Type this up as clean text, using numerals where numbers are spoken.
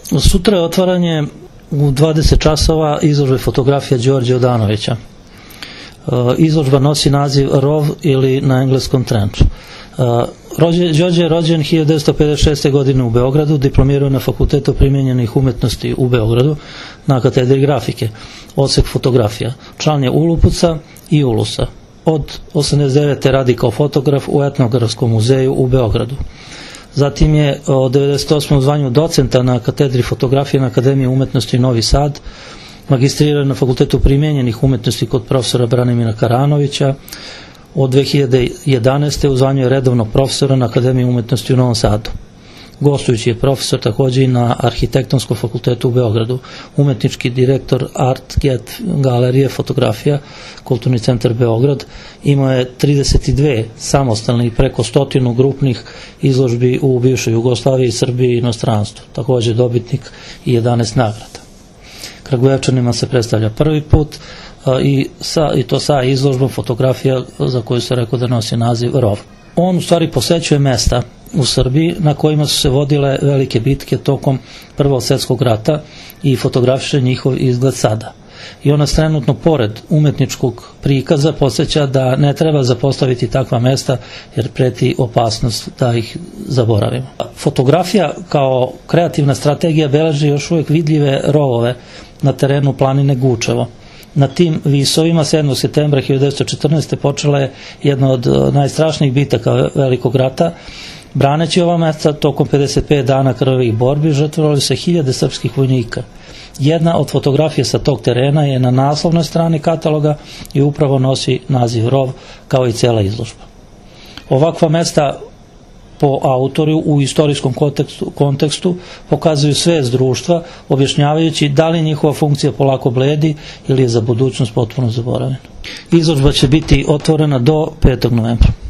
Sutra je otvaranje u 20 časova izložbe fotografija Đorđe Odanovića. Izložba nosi naziv Rov ili na engleskom Trench. Đorđe je rođen 1956. godine u Beogradu, diplomirao na Fakultetu primijenjenih umetnosti u Beogradu na katedri grafike, odsek fotografija. Član je Ulupuca i Ulusa. Od 1989. radi kao fotograf u Etnografskom muzeju u Beogradu. Zatim je od 1998. u zvanju docenta na katedri fotografije na Akademiji umetnosti Novi Sad, magistrirao na Fakultetu primijenjenih umetnosti kod profesora Branimira Karanovića. Od 2011. u zvanju je redovnog profesora na Akademiji umetnosti u Novom Sadu. Gostujući je profesor također i na Arhitektonskom fakultetu u Beogradu, umetnički direktor Artget galerije fotografija, Kulturni centar Beograd. Imao je 32 samostalne i preko 100 grupnih izložbi u bivšoj Jugoslaviji, Srbiji i inostranstvu. Također dobitnik i 11 nagrada. Kragujevčanima se predstavlja prvi put i to sa izložbom fotografija za koju se rekao da nosi naziv Rov. On u stvari posećuje mesta u Srbiji na kojima su se vodile velike bitke tokom Prvog svjetskog rata i fotografiše njihov izgled sada. I ona trenutno pored umetničkog prikaza podsjeća da ne treba zapostaviti takva mesta jer preti opasnost da ih zaboravimo. Fotografija kao kreativna strategija beleži još uvijek vidljive rovove na terenu planine Gučevo. Na tim visovima 7. septembra 1914. počela je jedna od najstrašnijih bitaka Velikog rata. Braneći ova mesta tokom 55 dana krvavih borbi žrtvovali se 1000 srpskih vojnika. Jedna od fotografija sa tog terena je na naslovnoj strani kataloga i upravo nosi naziv Rov kao i cela izložba. Ovakva mesta po autoru u istorijskom kontekstu pokazuju svest društva, objašnjavajući da li njihova funkcija polako bledi ili je za budućnost potpuno zaboravljena. Izložba će biti otvorena do 5. novembra.